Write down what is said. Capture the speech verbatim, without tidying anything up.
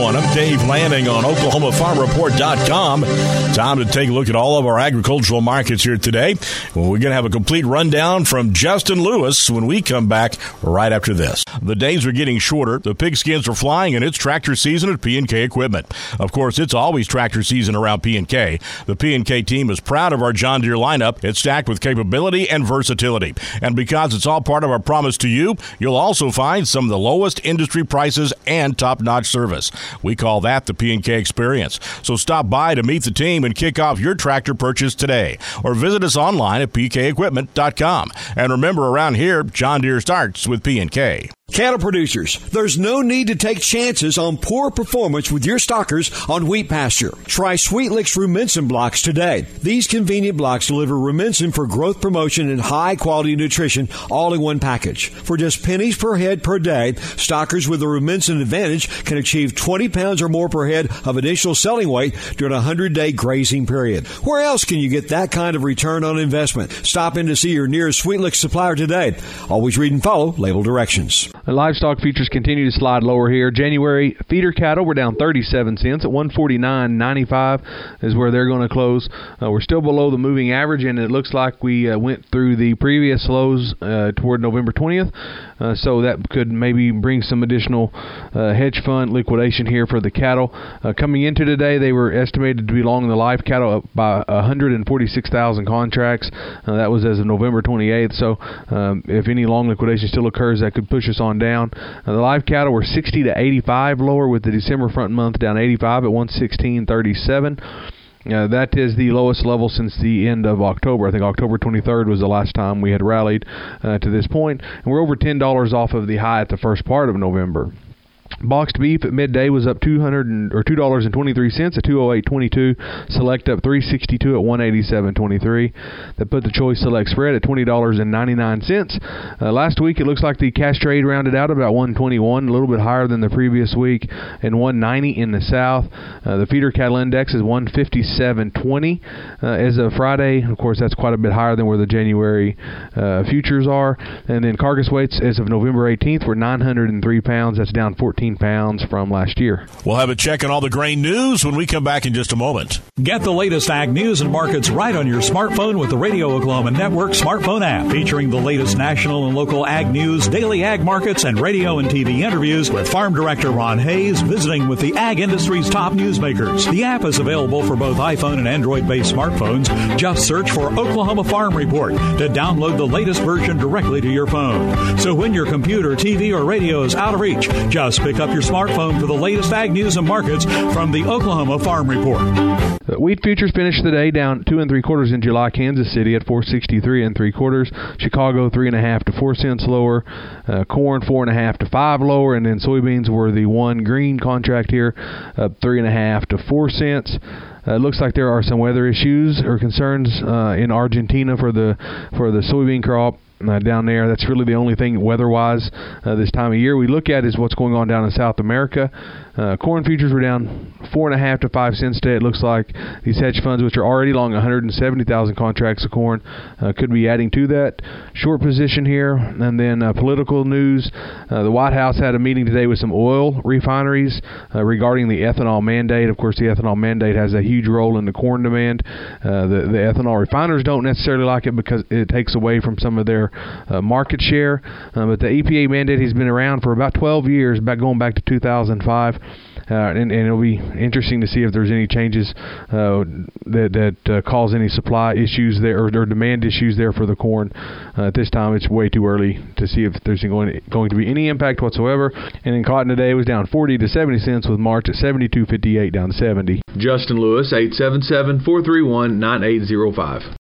everyone. I'm Dave Lanning on Oklahoma Farm Report dot com. Time to take a look at all of our agricultural markets here today. Well, we're going to have a complete rundown from Justin Lewis when we come back right after this. The days are getting shorter, the pigskins are flying, and it's tractor season at P and K Equipment. Of course, it's always tractor season around P and K. The P and K team is proud of our John Deere lineup. It's stacked with capability and versatility. And because it's all part of our promise to you, you'll also find some of the lowest industry prices and top-notch service. We call that the P and K experience. So stop by to meet the team and kick off your tractor purchase today. Or visit us online at P K equipment dot com. And remember, around here, John Deere starts with P and K. Cattle producers, there's no need to take chances on poor performance with your stockers on wheat pasture. Try Sweet Licks Rumensin blocks today. These convenient blocks deliver Rumensin for growth promotion and high-quality nutrition all in one package. For just pennies per head per day, stockers with the Rumensin Advantage can achieve twenty pounds or more per head of additional selling weight during a hundred-day grazing period. Where else can you get that kind of return on investment? Stop in to see your nearest Sweet Licks supplier today. Always read and follow label directions. The livestock futures continue to slide lower here. January feeder cattle were down thirty-seven cents at one forty-nine ninety-five is where they're going to close. Uh, we're still below the moving average, and it looks like we uh, went through the previous lows uh, toward November twentieth. Uh, so that could maybe bring some additional uh, hedge fund liquidation here for the cattle. Uh, coming into today, they were estimated to be long in the live cattle up by one hundred forty-six thousand contracts. Uh, that was as of November twenty-eighth. So um, if any long liquidation still occurs, that could push us on down. Uh, the live cattle were sixty to eighty-five lower, with the December front month down eighty-five at one sixteen thirty-seven. Uh, that is the lowest level since the end of October. I think October twenty-third was the last time we had rallied uh, to this point. And we're over ten dollars off of the high at the first part of November. Boxed beef at midday was up two hundred or two dollars and twenty three cents at two oh eight twenty two. Select up three sixty two at one eighty seven twenty three. That put the choice select spread at twenty dollars and ninety nine cents. Uh, last week it looks like the cash trade rounded out about one twenty one, a little bit higher than the previous week, and one ninety in the south. Uh, the feeder cattle index is one fifty seven twenty uh, as of Friday. Of course, that's quite a bit higher than where the January uh, futures are. And then carcass weights as of November eighteenth were nine hundred three pounds. That's down fourteen pounds from last year. We'll have a check on all the grain news when we come back in just a moment. Get the latest ag news and markets right on your smartphone with the Radio Oklahoma Network smartphone app, featuring the latest national and local ag news, daily ag markets, and radio and T V interviews with Farm Director Ron Hayes visiting with the ag industry's top newsmakers. The app is available for both iPhone and Android-based smartphones. Just search for Oklahoma Farm Report to download the latest version directly to your phone. So when your computer, T V, or radio is out of reach, just pick up your smartphone for the latest ag news and markets from the Oklahoma Farm Report. The wheat futures finished the day down two and three quarters in July. Kansas City at four sixty-three and three quarters. Chicago three and a half to four cents lower. Uh, corn four and a half to five lower, and then soybeans were the one green contract here, up three and a half to four cents. Uh, it looks like there are some weather issues or concerns uh, in Argentina for the for the soybean crop. Uh, down there, that's really the only thing weather-wise uh, this time of year we look at is what's going on down in South America. Uh, corn futures were down four and a half to five cents today. It looks like these hedge funds, which are already long one hundred seventy thousand contracts of corn, uh, could be adding to that short position here. And then uh, political news: uh, the White House had a meeting today with some oil refineries uh, regarding the ethanol mandate. Of course, the ethanol mandate has a huge role in the corn demand. Uh, the, the ethanol refiners don't necessarily like it because it takes away from some of their uh, market share. Uh, but the E P A mandate has been around for about twelve years, back going back to two thousand five. Uh, and, and it'll be interesting to see if there's any changes uh, that that uh, cause any supply issues there or, or demand issues there for the corn. Uh, at this time, it's way too early to see if there's going to, going to be any impact whatsoever. And then cotton today was down forty to seventy cents, with March at seventy-two fifty-eight down to seventy. Justin Lewis, eight seven seven, four three one, nine eight zero five.